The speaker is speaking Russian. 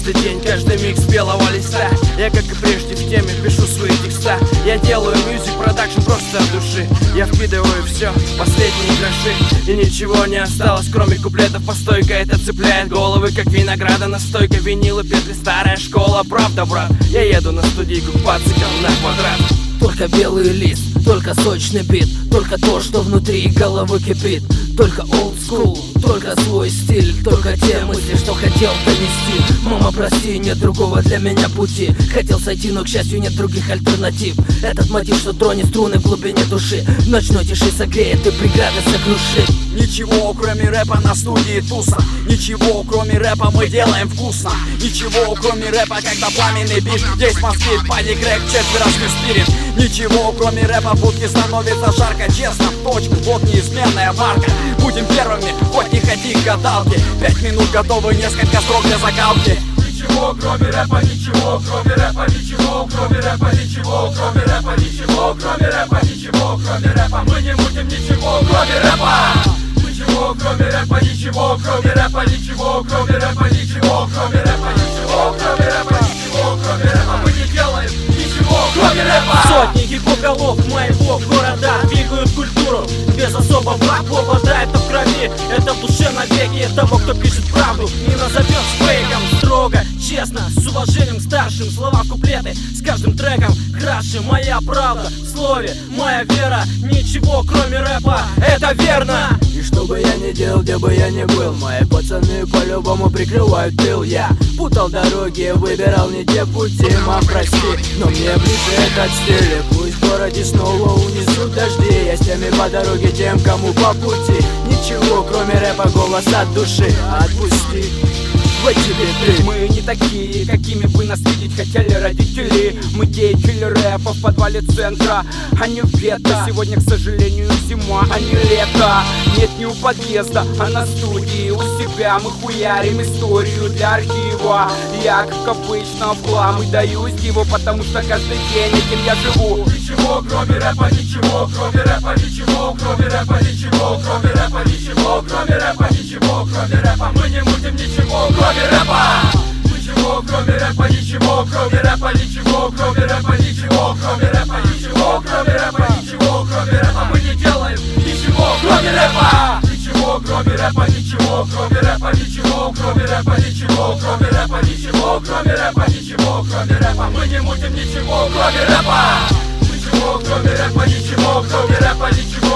каждый день, каждый миг с белого листа. Я, как и прежде, в теме пишу свои текста. Я делаю мьюзик продакшн просто от души. Я вкидываю все, последние гроши, и ничего не осталось, кроме куплетов по стойке. Это цепляет головы, как винограда настойка. Винилы, петли, старая школа. Правда, брат, я еду на студийку к пацикам на квадрат. Только белый лист, только сочный бит, только то, что внутри головы кипит. Только old school, только свой стиль, только те мысли, что хотел донести. Мама, прости, нет другого для меня пути. Хотел сойти, но, к счастью, нет других альтернатив. Этот мотив, что тронет струны в глубине души, в ночной тиши согреет и преграды сокрушит. Ничего, кроме рэпа на студии туса. Ничего, кроме рэпа мы делаем вкусно. Ничего, кроме рэпа, когда пламенный бит. Здесь в Москве паник рэп, четверостный спирит. Ничего, кроме рэпа, в будке становится жарко. Честно, в точку, вот неизменная марка. Будем первыми, хоть не ходи к гадалке. 5 минут готовы, несколько строк для закалки. Ничего, кроме рэпа, ничего, кроме рэпа, ничего, кроме рэпа, ничего, кроме рэпа, ничего, кроме рэпа, ничего, кроме рэпа. Мы не мутим ничего, кроме рэпа. Ничего, кроме рэпа, ничего, кроме рэпа, ничего, кроме рэпа, ничего, кроме рэпа, ничего, кроме рэпа, ничего, кроме рэпа. Мы не делаем ничего, кроме рэпа. Сотни хип-хоп-голов моего города двигают культуру без особого повода. Это в крови, это в душе навеки того, кто пишет правду. Не назовешь фейком, строго, честно, с уважением к старшим. Слова в куплеты с каждым треком краше. Моя правда в слове, моя вера. Ничего, кроме рэпа, это верно. И что бы я ни делал, где бы я ни был, мои пацаны по-любому прикрывают тыл. Я путал дороги, выбирал не те пути. Мам, прости, но мне ближе этот стиль. И пусть в городе снова унесут дожди, я с теми по дороге, тем, кому по пути. Ничего, кроме рэпа, голос от души. Отпусти, вот тебе ты. Мы не такие, какими бы нас видеть хотели родители. Мы деятели рэпа в подвале центра, а не в гетто. Сегодня, к сожалению, зима, а не лето. Нет, не у подъезда, а на студии у себя. Мы хуярим историю для архива. Я, как обычно, в хлам и даю диву, потому что каждый день этим я живу. Ничего, кроме рэпа, ничего, кроме рэпа, ничего, кроме рэпа, ничего, кроме рэпа, ничего, кроме рэпа, ничего, кроме рэпа. Мы не мутим ничего, кроме рэпа. Ничего, кроме рэпа, ничего, кроме рэпа, ничего, кроме рэпа, ничего, кроме рэпа, ничего, кроме рэпа, ничего, кроме рэпа. Мы не делаем ничего, кроме рэпа. Ничего, кроме рэпа, ничего, кроме рэпа, ничего, кроме рэпа, ничего, кроме рэпа, ничего, кроме рэпа, ничего, кроме рэпа. Мы не мутим ничего, кроме рэпа. Ничего, кроме рэпа, ничего, кроме рэпа, ничего.